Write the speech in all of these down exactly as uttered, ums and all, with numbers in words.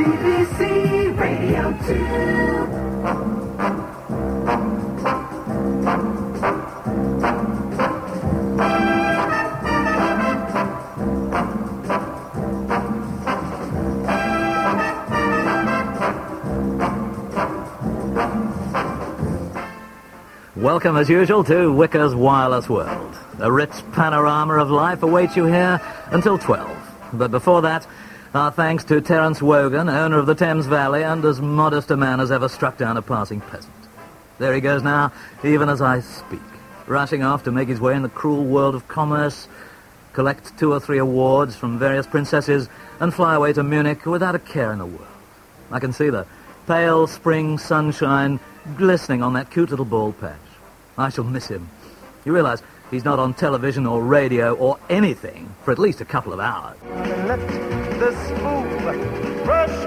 B B C Radio two. Welcome, as usual, to Wicker's Wireless World. A rich panorama of life awaits you here until twelve. But before that, our thanks to Terence Wogan, owner of the Thames Valley, and as modest a man as ever struck down a passing peasant. There he goes now, even as I speak, rushing off to make his way in the cruel world of commerce, collect two or three awards from various princesses, and fly away to Munich without a care in the world. I can see the pale spring sunshine glistening on that cute little bald patch. I shall miss him. You realise he's not on television or radio or anything for at least a couple of hours. Let the smooth rush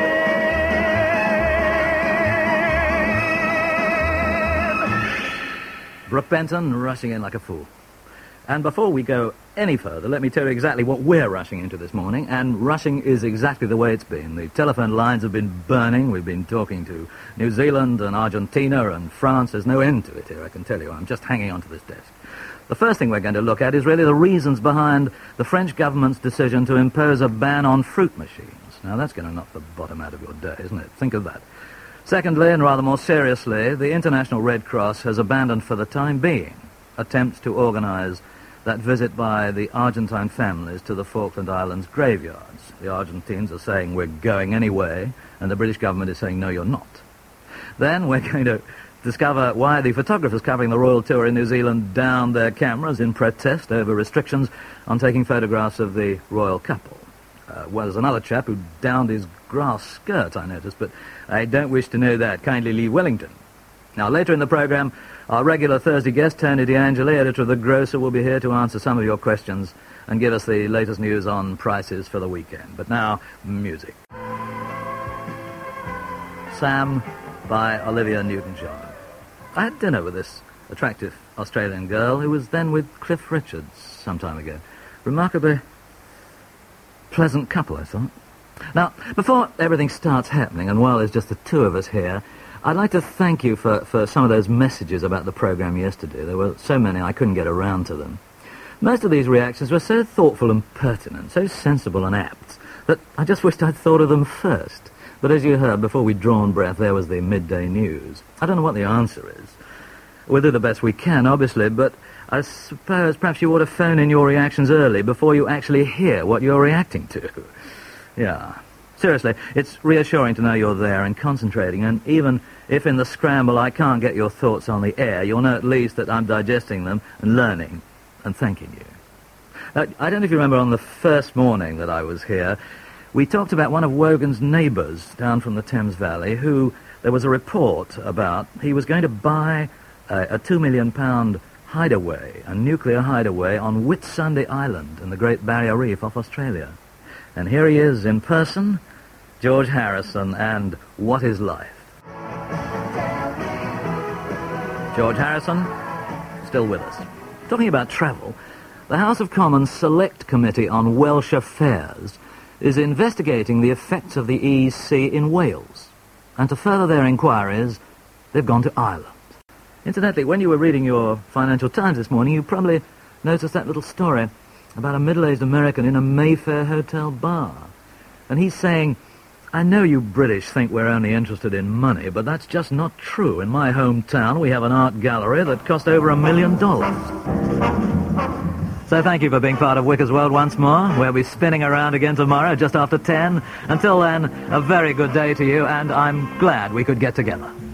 in. Brooke Benton rushing in like a fool. And before we go any further, let me tell you exactly what we're rushing into this morning, and rushing is exactly the way it's been. The telephone lines have been burning. We've been talking to New Zealand and Argentina and France. There's no end to it here, I can tell you. I'm just hanging on to this desk. The first thing we're going to look at is really the reasons behind the French government's decision to impose a ban on fruit machines. Now, that's going to knock the bottom out of your day, isn't it? Think of that. Secondly, and rather more seriously, the International Red Cross has abandoned for the time being attempts to organise that visit by the Argentine families to the Falkland Islands graveyards. The Argentines are saying we're going anyway, and the British government is saying no, you're not. Then we're going to discover why the photographers covering the royal tour in New Zealand downed their cameras in protest over restrictions on taking photographs of the royal couple. Uh, well, there's another chap who downed his grass skirt, I noticed, but I don't wish to know that. Kindly leave Wellington. Now, later in the programme, our regular Thursday guest, Tony DeAngeli, editor of The Grocer, will be here to answer some of your questions and give us the latest news on prices for the weekend. But now, music. Sam by Olivia Newton-John. I had dinner with this attractive Australian girl who was then with Cliff Richards some time ago. Remarkably pleasant couple, I thought. Now, before everything starts happening, and while there's just the two of us here, I'd like to thank you for, for some of those messages about the programme yesterday. There were so many I couldn't get around to them. Most of these reactions were so thoughtful and pertinent, so sensible and apt, that I just wished I'd thought of them first. But as you heard, before we'd drawn breath, there was the midday news. I don't know what the answer is. We'll do the best we can, obviously, but I suppose perhaps you ought to phone in your reactions early before you actually hear what you're reacting to. Yeah. Seriously, it's reassuring to know you're there and concentrating, and even if in the scramble I can't get your thoughts on the air, you'll know at least that I'm digesting them and learning and thanking you. Uh, I don't know if you remember on the first morning that I was here, we talked about one of Wogan's neighbours down from the Thames Valley who there was a report about he was going to buy a, a two million pound hideaway, a nuclear hideaway on Whitsunday Island in the Great Barrier Reef off Australia. And here he is in person, George Harrison, and What is Life? George Harrison, still with us. Talking about travel, the House of Commons Select Committee on Welsh Affairs is investigating the effects of the E C in Wales. And to further their inquiries, they've gone to Ireland. Incidentally, when you were reading your Financial Times this morning, you probably noticed that little story about a middle-aged American in a Mayfair hotel bar. And he's saying, I know you British think we're only interested in money, but that's just not true. In my hometown, we have an art gallery that cost over a million dollars. So thank you for being part of Wicker's World once more. We'll be spinning around again tomorrow, just after ten. Until then, a very good day to you, and I'm glad we could get together.